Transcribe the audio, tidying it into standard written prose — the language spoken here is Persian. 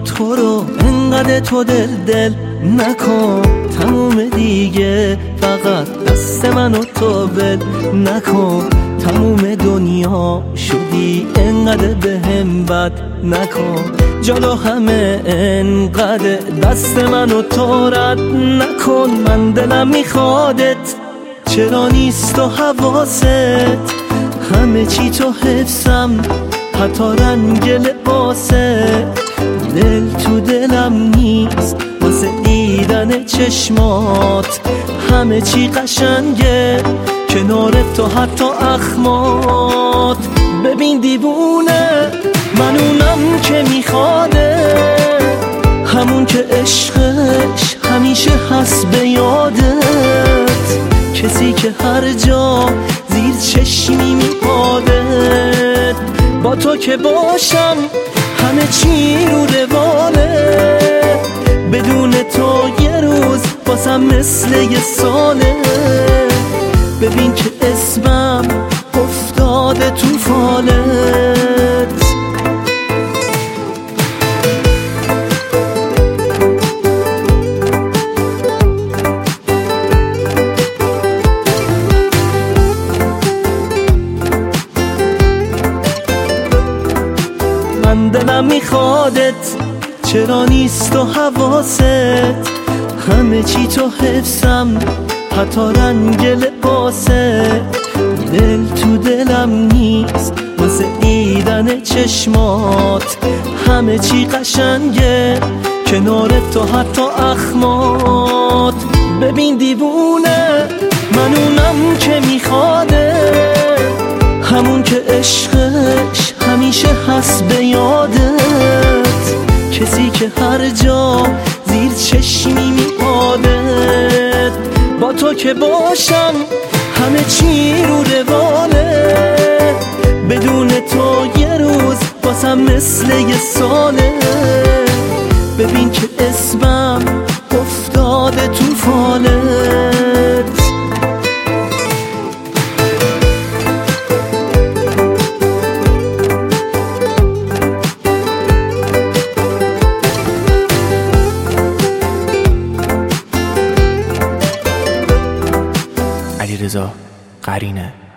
تو رو انقدر تو دل نکن، تموم دیگه فقط دست من و تو ول نکن. تموم دنیا شدی انقدر بهم بد نکن، جلو همه انقدر دست من و تو رد نکن. من دلم میخوادت چرا نیست و حواست، همه چی تو حفظم حتی رنگ لباست. دل تو دلم نیست واسه دیدن چشمات، همه چی قشنگه کنار تو حتی اخمات. ببین دیوونه من اونم که میخواده، همون که عشقش همیشه هست به یادت، کسی که هر جا زیر چشمی میپادت. با تو که باشم همه چی رو رواله، بدون تو یه روز بازم مثل یه ساله. ببین که اسمم افتاده تو فالت. من دلم میخوادت چرا نیست و حواست، همه چی تو حفظم حتی رنگ لباست. دل تو دلم نیست واسه دیدن چشمات، همه چی قشنگه کنار تو حتی اخمات. ببین دیوونه من اونم که میخواده، همون که عشقش همیشه هست به یادت، کسی که هر جا زیر چشمی میپادت. با تو که باشم همه چی رو رواله، بدون تو یه روز بازم مثل یه ساله. ببین که اسمم افتاده تو فالت. علیرضا قرینه.